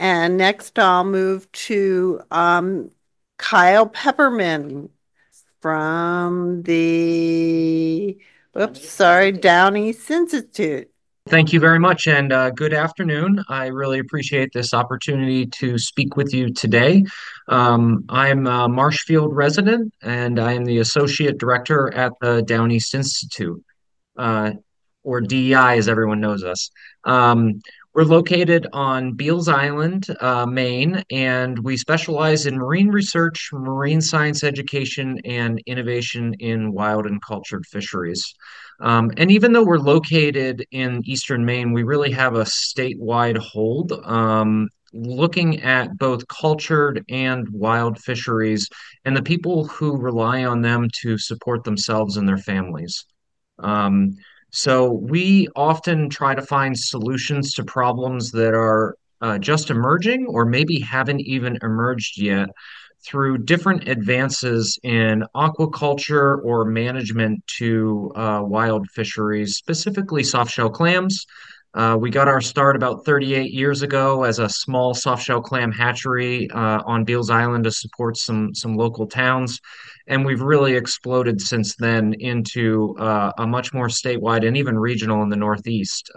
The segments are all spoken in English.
And next I'll move to Kyle Pepperman from the, Down East Institute. Thank you very much, and good afternoon. I really appreciate this opportunity to speak with you today. I'm a Marshfield resident, and I am the Associate Director at the Down East Institute, uh, or DEI as everyone knows us. Um, we're located on Beals Island, Maine, and we specialize in marine research, marine science education, and innovation in wild and cultured fisheries. And even though we're located in Eastern Maine, we really have a statewide hold, looking at both cultured and wild fisheries and the people who rely on them to support themselves and their families. Um, so we often try to find solutions to problems that are just emerging or maybe haven't even emerged yet through different advances in aquaculture or management to wild fisheries, specifically softshell clams. We got our start about 38 years ago as a small softshell clam hatchery on Beals Island to support some local towns. And we've really exploded since then into a much more statewide and even regional in the Northeast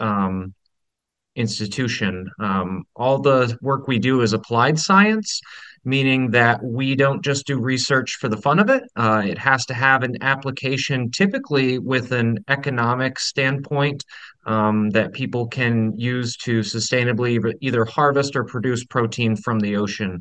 institution. All the work we do is applied science, meaning that we don't just do research for the fun of it. It has to have an application, typically with an economic standpoint, that people can use to sustainably either harvest or produce protein from the ocean.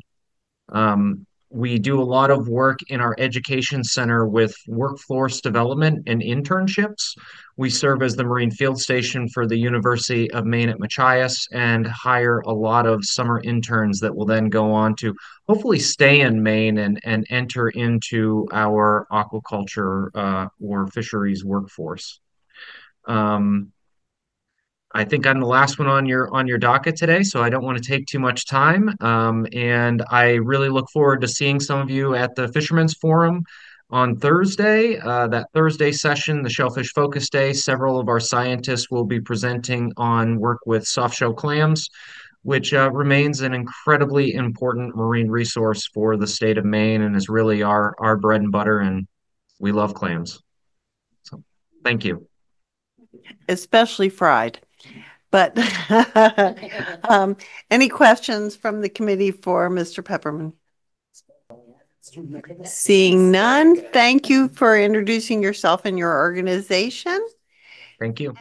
We do a lot of work in our education center with workforce development and internships. We serve as the Marine Field Station for the University of Maine at Machias and hire a lot of summer interns that will then go on to hopefully stay in Maine and enter into our aquaculture or fisheries workforce. Um, I think I'm the last one on your docket today, so I don't want to take too much time. And I really look forward to seeing some of you at the Fishermen's Forum on Thursday. That Thursday session, the Shellfish Focus Day, several of our scientists will be presenting on work with softshell clams, which remains an incredibly important marine resource for the state of Maine and is really our bread and butter, and we love clams. So, thank you. Especially fried. But um, any questions from the committee for Mr. Pepperman? Seeing none, thank you for introducing yourself and your organization. Thank you.